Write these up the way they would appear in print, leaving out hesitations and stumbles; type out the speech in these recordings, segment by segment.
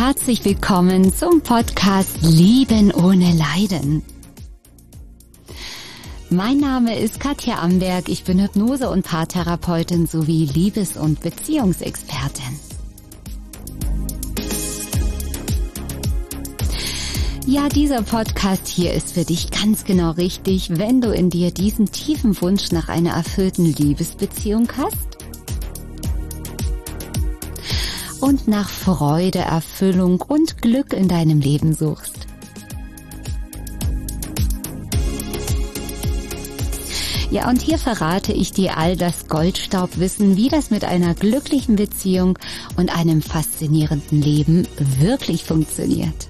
Herzlich willkommen zum Podcast Lieben ohne Leiden. Mein Name ist Katja Amberg, ich bin Hypnose- und Paartherapeutin sowie Liebes- und Beziehungsexpertin. Ja, dieser Podcast hier ist für dich ganz genau richtig, wenn du in dir diesen tiefen Wunsch nach einer erfüllten Liebesbeziehung hast und nach Freude, Erfüllung und Glück in deinem Leben suchst. Ja, und hier verrate ich dir all das Goldstaubwissen, wie das mit einer glücklichen Beziehung und einem faszinierenden Leben wirklich funktioniert.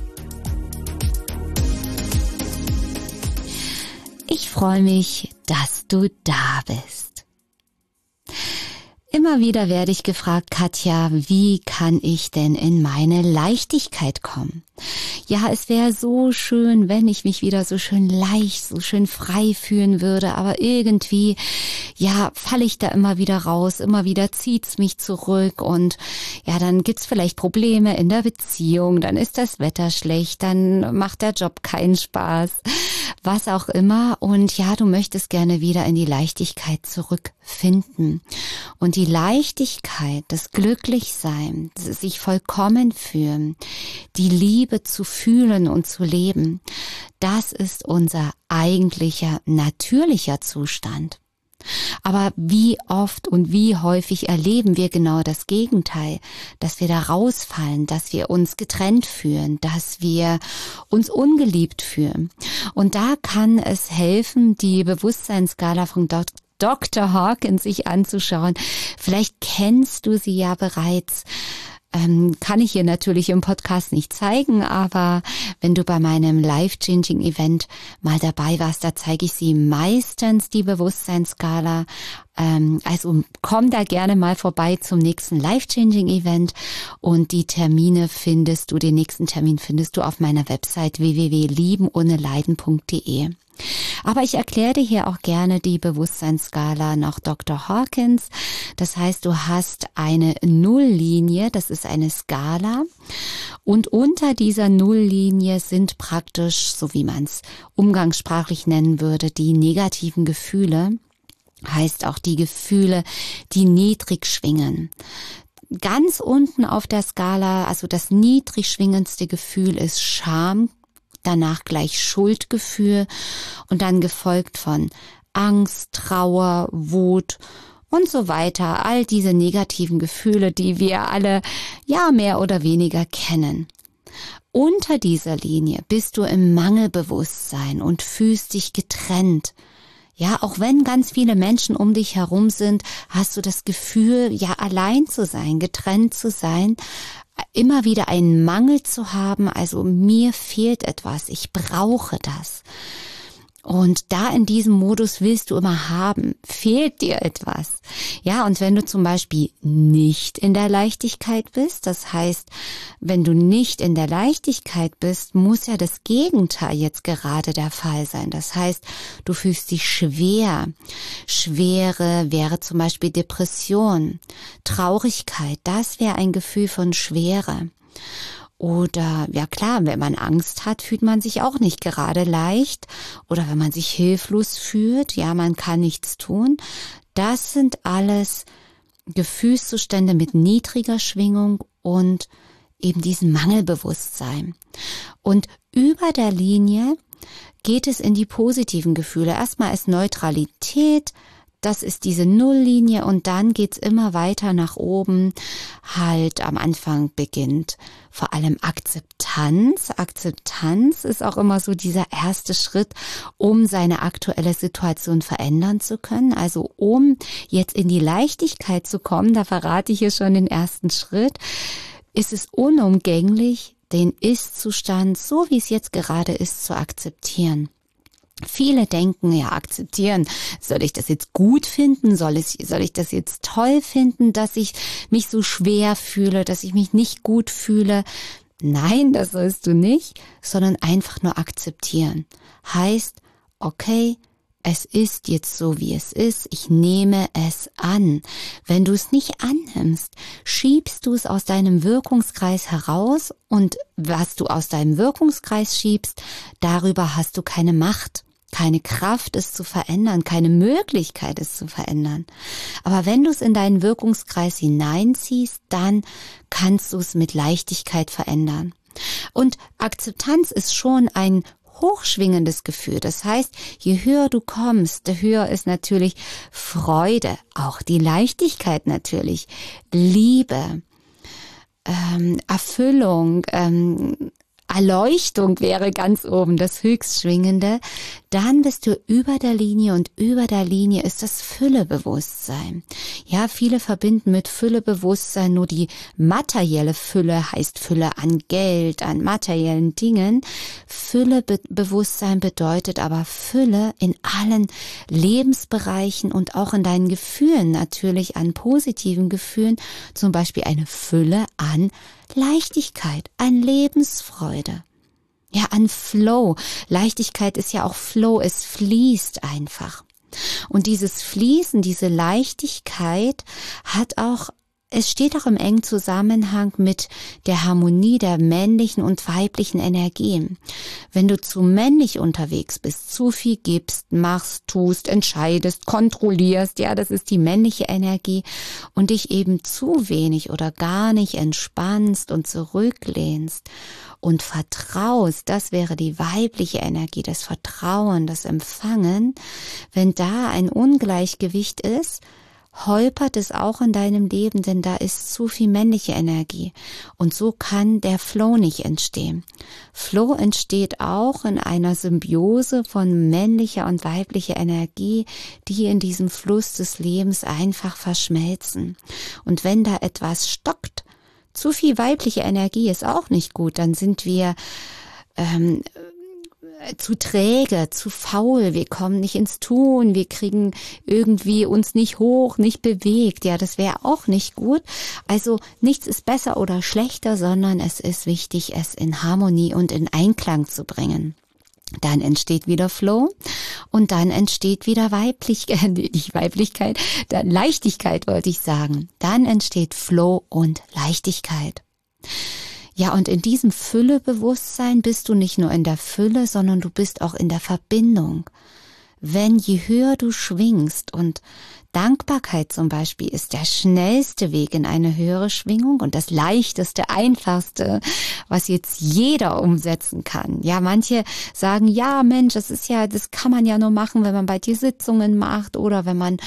Ich freue mich, dass du da bist. Immer wieder werde ich gefragt, Katja, wie kann ich denn in meine Leichtigkeit kommen? Ja, es wäre so schön, wenn ich mich wieder so schön leicht, so schön frei fühlen würde, aber irgendwie, ja, falle ich da immer wieder raus, immer wieder zieht's mich zurück und ja, dann gibt's vielleicht Probleme in der Beziehung, dann ist das Wetter schlecht, dann macht der Job keinen Spaß, was auch immer und ja, du möchtest gerne wieder in die Leichtigkeit zurückfinden. Und die Leichtigkeit, das Glücklichsein, das sich vollkommen fühlen, die Liebe zu fühlen und zu leben, das ist unser eigentlicher, natürlicher Zustand. Aber wie oft und wie häufig erleben wir genau das Gegenteil, dass wir da rausfallen, dass wir uns getrennt fühlen, dass wir uns ungeliebt fühlen. Und da kann es helfen, die Bewusstseinsskala von Dr. Hawkins sich anzuschauen. Vielleicht kennst du sie ja bereits. Kann ich hier natürlich im Podcast nicht zeigen, aber wenn du bei meinem Life-Changing-Event mal dabei warst, da zeige ich sie meistens, die Bewusstseinsskala. Also komm da gerne mal vorbei zum nächsten Life-Changing-Event und den nächsten Termin findest du auf meiner Website www.liebenohneleiden.de. Aber ich erkläre dir hier auch gerne die Bewusstseinsskala nach Dr. Hawkins. Das heißt, du hast eine Nulllinie, das ist eine Skala. Und unter dieser Nulllinie sind praktisch, so wie man es umgangssprachlich nennen würde, die negativen Gefühle. Heißt auch die Gefühle, die niedrig schwingen. Ganz unten auf der Skala, also das niedrig schwingendste Gefühl ist Scham. Danach gleich Schuldgefühl und dann gefolgt von Angst, Trauer, Wut und so weiter. All diese negativen Gefühle, die wir alle ja mehr oder weniger kennen. Unter dieser Linie bist du im Mangelbewusstsein und fühlst dich getrennt. Ja, auch wenn ganz viele Menschen um dich herum sind, hast du das Gefühl, ja, allein zu sein, getrennt zu sein, immer wieder einen Mangel zu haben, also mir fehlt etwas, ich brauche das. Und da in diesem Modus willst du immer haben, fehlt dir etwas. Ja, und wenn du zum Beispiel nicht in der Leichtigkeit bist, das heißt, wenn du nicht in der Leichtigkeit bist, muss ja das Gegenteil jetzt gerade der Fall sein. Das heißt, du fühlst dich schwer. Schwere wäre zum Beispiel Depression, Traurigkeit, das wäre ein Gefühl von Schwere. Oder, ja klar, wenn man Angst hat, fühlt man sich auch nicht gerade leicht. Oder wenn man sich hilflos fühlt, ja, man kann nichts tun. Das sind alles Gefühlszustände mit niedriger Schwingung und eben diesem Mangelbewusstsein. Und über der Linie geht es in die positiven Gefühle. Erstmal ist Neutralität, das ist diese Nulllinie und dann geht's immer weiter nach oben. Halt am Anfang beginnt vor allem Akzeptanz. Akzeptanz ist auch immer so dieser erste Schritt, um seine aktuelle Situation verändern zu können. Also um jetzt in die Leichtigkeit zu kommen, da verrate ich hier schon den ersten Schritt, ist es unumgänglich, den Ist-Zustand, so wie es jetzt gerade ist, zu akzeptieren. Viele denken, ja, akzeptieren, soll ich das jetzt gut finden, soll ich das jetzt toll finden, dass ich mich so schwer fühle, dass ich mich nicht gut fühle. Nein, das sollst du nicht, sondern einfach nur akzeptieren. Heißt, okay, es ist jetzt so, wie es ist, ich nehme es an. Wenn du es nicht annimmst, schiebst du es aus deinem Wirkungskreis heraus und was du aus deinem Wirkungskreis schiebst, darüber hast du keine Macht. Keine Kraft, es zu verändern, keine Möglichkeit, es zu verändern. Aber wenn du es in deinen Wirkungskreis hineinziehst, dann kannst du es mit Leichtigkeit verändern. Und Akzeptanz ist schon ein hochschwingendes Gefühl. Das heißt, je höher du kommst, desto höher ist natürlich Freude, auch die Leichtigkeit natürlich, Liebe, Erfüllung, Erleuchtung wäre ganz oben das Höchstschwingende, dann bist du über der Linie und über der Linie ist das Füllebewusstsein. Ja, viele verbinden mit Füllebewusstsein nur die materielle Fülle, heißt Fülle an Geld, an materiellen Dingen. Füllebewusstsein bedeutet aber Fülle in allen Lebensbereichen und auch in deinen Gefühlen, natürlich an positiven Gefühlen, zum Beispiel eine Fülle an Leichtigkeit, an Lebensfreude, ja, an Flow. Leichtigkeit ist ja auch Flow, es fließt einfach. Und dieses Fließen, diese Leichtigkeit es steht auch im engen Zusammenhang mit der Harmonie der männlichen und weiblichen Energien. Wenn du zu männlich unterwegs bist, zu viel gibst, machst, tust, entscheidest, kontrollierst, ja, das ist die männliche Energie und dich eben zu wenig oder gar nicht entspannst und zurücklehnst und vertraust, das wäre die weibliche Energie, das Vertrauen, das Empfangen. Wenn da ein Ungleichgewicht ist, holpert es auch in deinem Leben, denn da ist zu viel männliche Energie und so kann der Flow nicht entstehen. Flow entsteht auch in einer Symbiose von männlicher und weiblicher Energie, die in diesem Fluss des Lebens einfach verschmelzen. Und wenn da etwas stockt, zu viel weibliche Energie ist auch nicht gut, dann sind wir zu träge, zu faul, wir kommen nicht ins Tun, wir kriegen irgendwie uns nicht hoch, nicht bewegt, ja, das wäre auch nicht gut. Also nichts ist besser oder schlechter, sondern es ist wichtig, es in Harmonie und in Einklang zu bringen. Dann entsteht wieder Flow und dann entsteht wieder dann Leichtigkeit wollte ich sagen. Dann entsteht Flow und Leichtigkeit. Ja, und in diesem Füllebewusstsein bist du nicht nur in der Fülle, sondern du bist auch in der Verbindung. Wenn je höher du schwingst und Dankbarkeit zum Beispiel ist der schnellste Weg in eine höhere Schwingung und das leichteste, einfachste, was jetzt jeder umsetzen kann. Ja, manche sagen, ja Mensch, das kann man ja nur machen, wenn man bei dir Sitzungen macht oder wenn man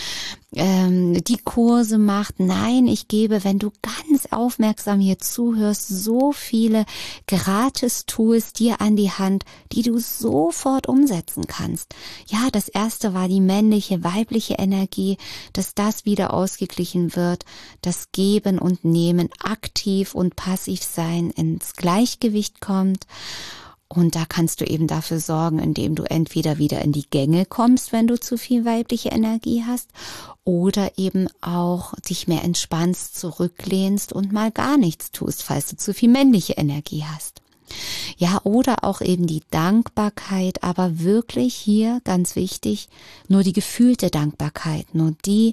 die Kurse macht. Nein, ich gebe, wenn du ganz aufmerksam hier zuhörst, so viele Gratis-Tools dir an die Hand, die du sofort umsetzen kannst. Ja, das erste war die männliche, weibliche Energie, dass das wieder ausgeglichen wird, das Geben und Nehmen, aktiv und passiv sein ins Gleichgewicht kommt. Und da kannst du eben dafür sorgen, indem du entweder wieder in die Gänge kommst, wenn du zu viel weibliche Energie hast, oder eben auch dich mehr entspannst, zurücklehnst und mal gar nichts tust, falls du zu viel männliche Energie hast. Ja, oder auch eben die Dankbarkeit, aber wirklich hier ganz wichtig, nur die gefühlte Dankbarkeit, nur die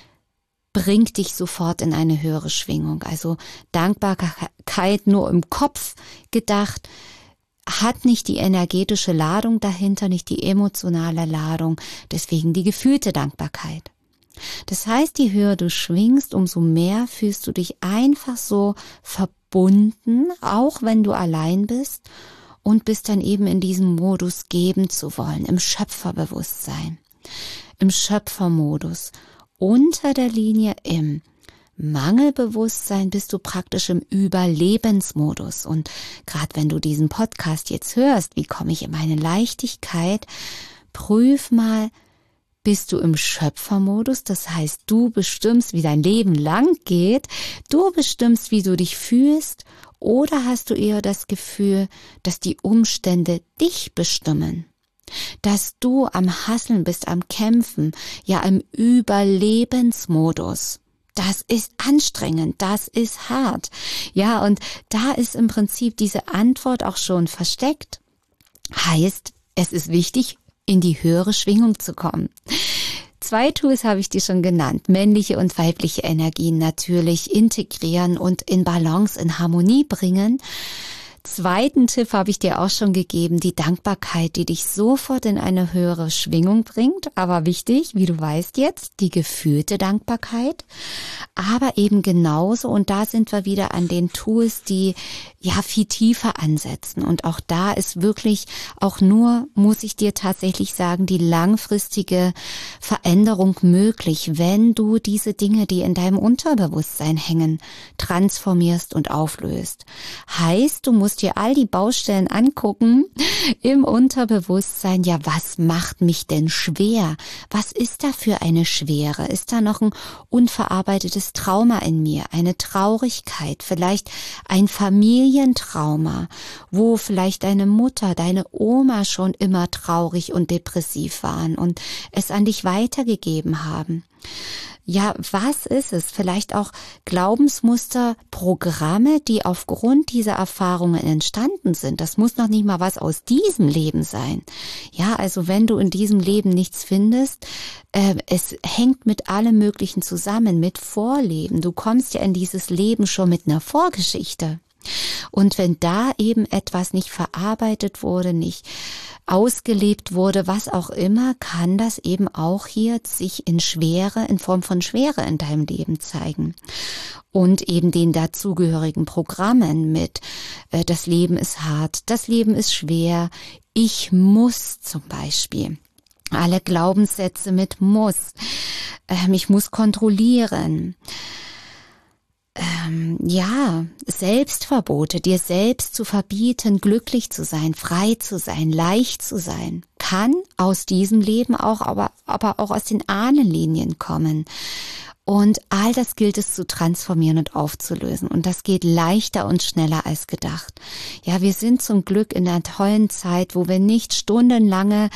bringt dich sofort in eine höhere Schwingung. Also Dankbarkeit nur im Kopf gedacht, hat nicht die energetische Ladung dahinter, nicht die emotionale Ladung, deswegen die gefühlte Dankbarkeit. Das heißt, je höher du schwingst, umso mehr fühlst du dich einfach so verbunden, auch wenn du allein bist und bist dann eben in diesem Modus geben zu wollen, im Schöpferbewusstsein, im Schöpfermodus, unter der Linie im Mangelbewusstsein bist du praktisch im Überlebensmodus. Und gerade wenn du diesen Podcast jetzt hörst, wie komme ich in meine Leichtigkeit, prüf mal, bist du im Schöpfermodus, das heißt, du bestimmst, wie dein Leben lang geht, du bestimmst, wie du dich fühlst, oder hast du eher das Gefühl, dass die Umstände dich bestimmen? Dass du am Hasseln bist, am Kämpfen, ja im Überlebensmodus. Das ist anstrengend, das ist hart. Ja, und da ist im Prinzip diese Antwort auch schon versteckt. Heißt, es ist wichtig, in die höhere Schwingung zu kommen. 2 Tools habe ich dir schon genannt. Männliche und weibliche Energien natürlich integrieren und in Balance, in Harmonie bringen. 2. Tipp habe ich dir auch schon gegeben, die Dankbarkeit, die dich sofort in eine höhere Schwingung bringt. Aber wichtig, wie du weißt jetzt, die gefühlte Dankbarkeit. Aber eben genauso, und da sind wir wieder an den Tools, die ja viel tiefer ansetzen. Und auch da ist wirklich auch nur, muss ich dir tatsächlich sagen, die langfristige Veränderung möglich, wenn du diese Dinge, die in deinem Unterbewusstsein hängen, transformierst und auflöst. Heißt, du musst dir all die Baustellen angucken im Unterbewusstsein. Ja, was macht mich denn schwer? Was ist da für eine Schwere? Ist da noch ein unverarbeitetes Trauma in mir? Eine Traurigkeit? Vielleicht ein Familientrauma, wo vielleicht deine Mutter, deine Oma schon immer traurig und depressiv waren und es an dich weitergegeben haben. Ja, was ist es? Vielleicht auch Glaubensmuster, Programme, die aufgrund dieser Erfahrungen entstanden sind. Das muss noch nicht mal was aus diesem Leben sein. Ja, also wenn du in diesem Leben nichts findest, es hängt mit allem Möglichen zusammen, mit Vorleben. Du kommst ja in dieses Leben schon mit einer Vorgeschichte. Und wenn da eben etwas nicht verarbeitet wurde, nicht ausgelebt wurde, was auch immer, kann das eben auch hier sich in Form von Schwere in deinem Leben zeigen. Und eben den dazugehörigen Programmen mit das Leben ist hart, das Leben ist schwer, ich muss zum Beispiel. Alle Glaubenssätze mit muss. Ich muss kontrollieren. Selbstverbote, dir selbst zu verbieten, glücklich zu sein, frei zu sein, leicht zu sein, kann aus diesem Leben auch, aber auch aus den Ahnenlinien kommen. Und all das gilt es zu transformieren und aufzulösen. Und das geht leichter und schneller als gedacht. Ja, wir sind zum Glück in einer tollen Zeit, wo wir nicht stundenlange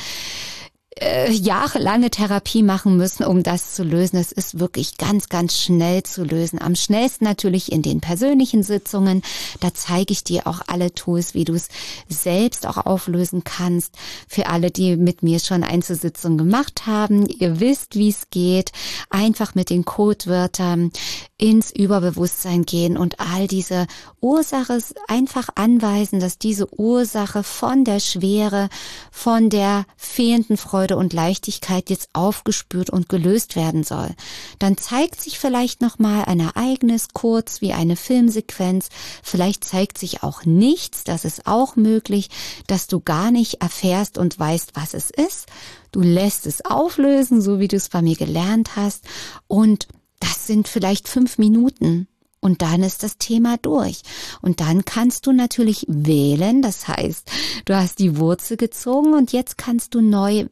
jahrelange Therapie machen müssen, um das zu lösen. Es ist wirklich ganz, ganz schnell zu lösen. Am schnellsten natürlich in den persönlichen Sitzungen. Da zeige ich dir auch alle Tools, wie du es selbst auch auflösen kannst. Für alle, die mit mir schon Einzelsitzungen gemacht haben, ihr wisst, wie es geht. Einfach mit den Codewörtern ins Überbewusstsein gehen und all diese Ursache einfach anweisen, dass diese Ursache von der Schwere, von der fehlenden Freude und Leichtigkeit jetzt aufgespürt und gelöst werden soll. Dann zeigt sich vielleicht nochmal ein Ereignis kurz wie eine Filmsequenz. Vielleicht zeigt sich auch nichts, das ist auch möglich, dass du gar nicht erfährst und weißt, was es ist. Du lässt es auflösen, so wie du es bei mir gelernt hast, und das sind vielleicht 5 Minuten. Und dann ist das Thema durch. Und dann kannst du natürlich wählen. Das heißt, du hast die Wurzel gezogen und jetzt kannst du neu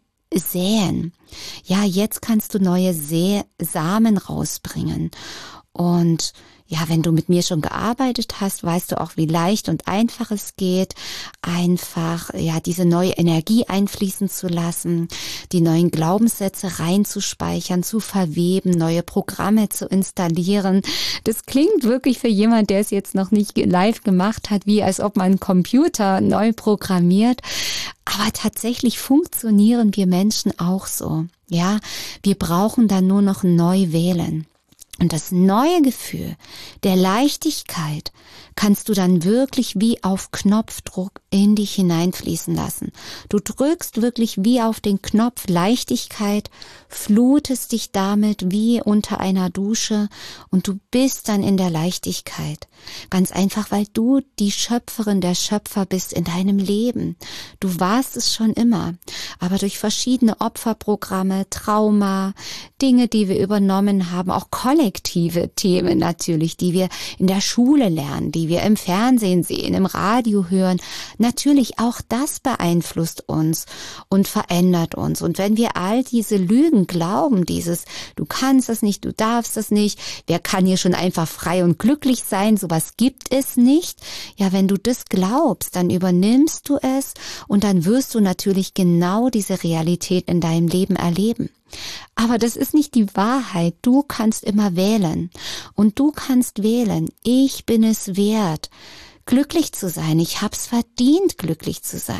säen. Ja, jetzt kannst du neue Samen rausbringen. Und ja, wenn du mit mir schon gearbeitet hast, weißt du auch, wie leicht und einfach es geht, einfach ja diese neue Energie einfließen zu lassen, die neuen Glaubenssätze reinzuspeichern, zu verweben, neue Programme zu installieren. Das klingt wirklich für jemand, der es jetzt noch nicht live gemacht hat, wie als ob man einen Computer neu programmiert. Aber tatsächlich funktionieren wir Menschen auch so. Ja, wir brauchen dann nur noch neu wählen. Und das neue Gefühl der Leichtigkeit kannst du dann wirklich wie auf Knopfdruck in dich hineinfließen lassen. Du drückst wirklich wie auf den Knopf Leichtigkeit, flutest dich damit wie unter einer Dusche und du bist dann in der Leichtigkeit. Ganz einfach, weil du die Schöpferin, der Schöpfer bist in deinem Leben. Du warst es schon immer, aber durch verschiedene Opferprogramme, Trauma, Dinge, die wir übernommen haben, auch kollektive Themen natürlich, die wir in der Schule lernen, die wir im Fernsehen sehen, im Radio hören. Natürlich auch das beeinflusst uns und verändert uns. Und wenn wir all diese Lügen glauben, dieses du kannst das nicht, du darfst das nicht, wer kann hier schon einfach frei und glücklich sein, sowas gibt es nicht. Ja, wenn du das glaubst, dann übernimmst du es und dann wirst du natürlich genau diese Realität in deinem Leben erleben. Aber das ist nicht die Wahrheit. Du kannst immer wählen. Und du kannst wählen. Ich bin es wert, glücklich zu sein. Ich hab's verdient, glücklich zu sein.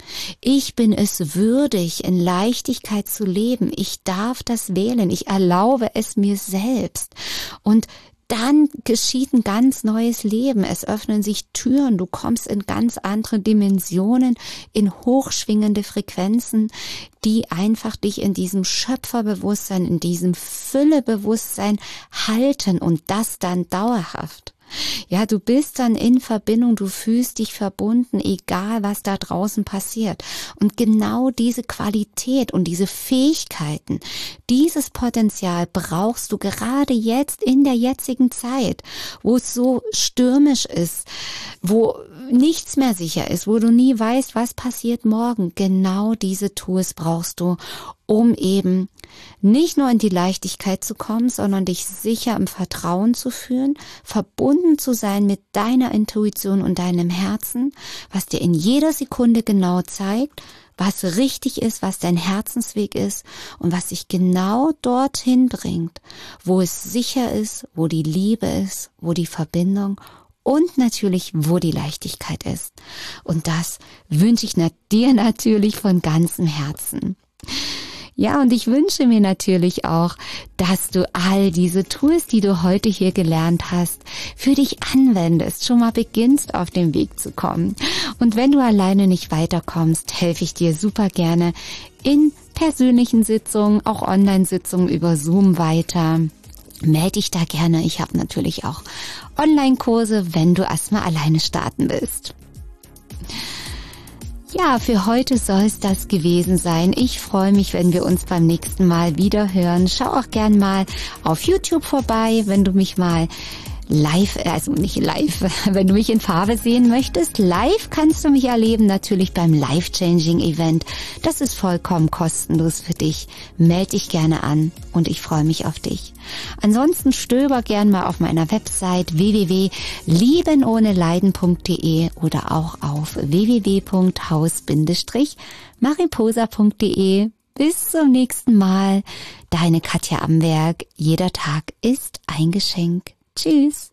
Ich bin es würdig, in Leichtigkeit zu leben. Ich darf das wählen. Ich erlaube es mir selbst. Und dann geschieht ein ganz neues Leben. Es öffnen sich Türen. Du kommst in ganz andere Dimensionen, in hochschwingende Frequenzen, die einfach dich in diesem Schöpferbewusstsein, in diesem Füllebewusstsein halten und das dann dauerhaft. Ja, du bist dann in Verbindung, du fühlst dich verbunden, egal was da draußen passiert. Und genau diese Qualität und diese Fähigkeiten, dieses Potenzial brauchst du gerade jetzt in der jetzigen Zeit, wo es so stürmisch ist, wo nichts mehr sicher ist, wo du nie weißt, was passiert morgen. Genau diese Tools brauchst du, um eben nicht nur in die Leichtigkeit zu kommen, sondern dich sicher im Vertrauen zu fühlen, verbunden zu sein mit deiner Intuition und deinem Herzen, was dir in jeder Sekunde genau zeigt, was richtig ist, was dein Herzensweg ist und was dich genau dorthin bringt, wo es sicher ist, wo die Liebe ist, wo die Verbindung und natürlich, wo die Leichtigkeit ist. Und das wünsche ich dir natürlich von ganzem Herzen. Ja, und ich wünsche mir natürlich auch, dass du all diese Tools, die du heute hier gelernt hast, für dich anwendest, schon mal beginnst, auf den Weg zu kommen. Und wenn du alleine nicht weiterkommst, helfe ich dir super gerne in persönlichen Sitzungen, auch Online-Sitzungen über Zoom weiter. Melde dich da gerne. Ich habe natürlich auch Online-Kurse, wenn du erstmal alleine starten willst. Ja, für heute soll es das gewesen sein. Ich freue mich, wenn wir uns beim nächsten Mal wieder hören. Schau auch gern mal auf YouTube vorbei, wenn du mich mal live, also nicht live, wenn du mich in Farbe sehen möchtest. Live kannst du mich erleben, natürlich beim Life-Changing-Event. Das ist vollkommen kostenlos für dich. Meld dich gerne an und ich freue mich auf dich. Ansonsten stöber gern mal auf meiner Website www.liebenohneleiden.de oder auch auf www.haus-mariposa.de. Bis zum nächsten Mal. Deine Katja Amberg. Jeder Tag ist ein Geschenk. Tschüss.